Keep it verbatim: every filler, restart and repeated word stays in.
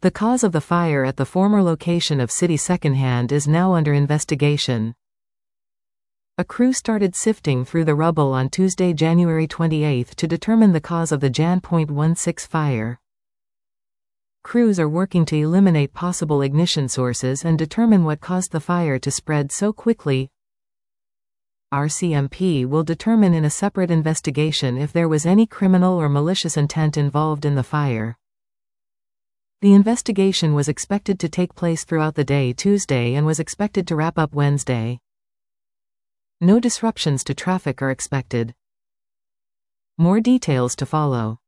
The cause of the fire at the former location of City Secondhand is now under investigation. A crew started sifting through the rubble on Tuesday, January twenty-eighth to determine the cause of the Jan sixteen fire. Crews are working to eliminate possible ignition sources and determine what caused the fire to spread so quickly. R C M P will determine in a separate investigation if there was any criminal or malicious intent involved in the fire. The investigation was expected to take place throughout the day Tuesday and was expected to wrap up Wednesday. No disruptions to traffic are expected. More details to follow.